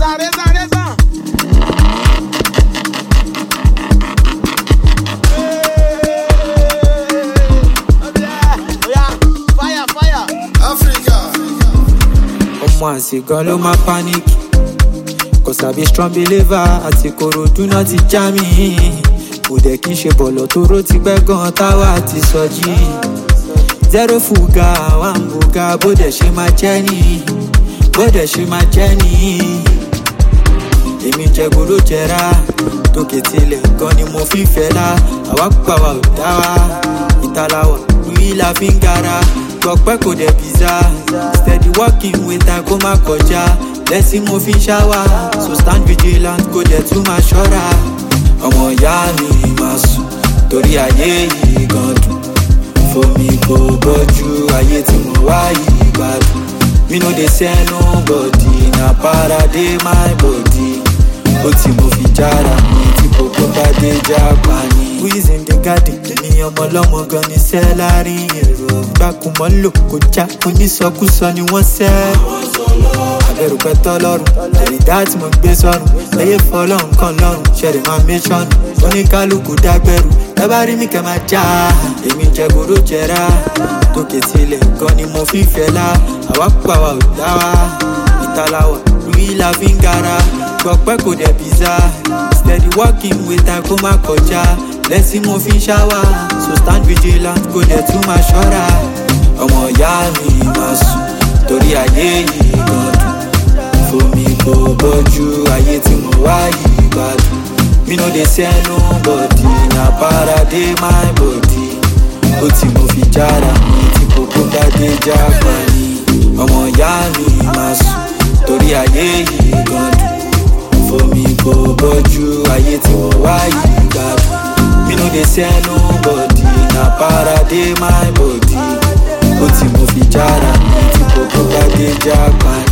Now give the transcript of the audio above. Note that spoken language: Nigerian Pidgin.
Once gan ló máa panic, cause I be strong believer. Àti Ìkòròdú náà ti já mi. Kò dẹ̀ kí n ṣe bọ̀lọ̀ tóró ti pẹ́ gan táwa ti sọjí. Zero fuga, one buga, bó dẹ̀ ṣe máa jẹ́ ni, bó dẹ̀ ṣe máa jẹ́ ni. Èmi jẹ gbòòrò jẹra, tókè tilẹ̀ gan ni mo fi fẹ́ la. Àwa pàwà ò dá wa, ìtàláwà rí la fi ń gara. Gbọ̀pẹ́ kò dẹ̀ pizza, steady walking with a kó má kọjá. Lẹ́sìn mo fi ń ṣáwà, so stand vigilant kò dẹ̀ tún máa ṣọ́ra. Ọmọ ìyá mi máa sùn, torí ayé yìí gan dùn. Fomi kò bọ́jú, ayé tí mo wá yìí gbádùn. Me no dey sell nobody, na para dey my body. Ó tí mo fi jára mi, tí kòkó bá dé jápa ni. Who is in the garden? Ní ọmọ ọlọ́mọ gan ni sẹ́ láàrin èrò. Gbàkúmọ̀ lò kò já, onísọkúsọ ni wọ́n sẹ́. Abẹ́rù pẹ́ tọ́lọ́run, ẹ̀rí dá tí mo gbé sọ́run. Lẹ́yẹ fọlọ́run kan lọ́run, ṣẹ̀rẹ̀ máa mẹ́sọ̀nù. Oníkálukú dágbẹ́rù, ẹ bá rí mi kẹ́ máa já. Èmi jẹ gbòòrò jẹra, tókè tilẹ̀ gan ni mo fi fẹ́ la. Àwa pàwà ò dá wa, ìtàláwà rí la fi ń gara. Gbọ̀pẹ́ kò dẹ̀ pizza, steady walking with a kó má kọjá. Lẹ́sìn mo fi ń ṣáwà, so stand vigilant kò dẹ̀ tún máa ṣọ́ra. Ọmọ ìyá mi máa sùn, torí ayé yìí gan dùn. Fomi kò bọ́jú, ayé tí mo wá yìí gbádùn. Me no dey sell nobody, na para dey my body. Ó tí mo fi jára mi, tí kòkó bá dé jápa ni. Ọmọ ìyá mi máa sùn, torí ayé yìí gan dùn. Fomi kò bọ́jú, ayé tí mo wá yìí gbádùn. Me no dey sell nobody, na para dey my body. Ó tí mo fi jára mi, tí kòkó bá dé jápa ni.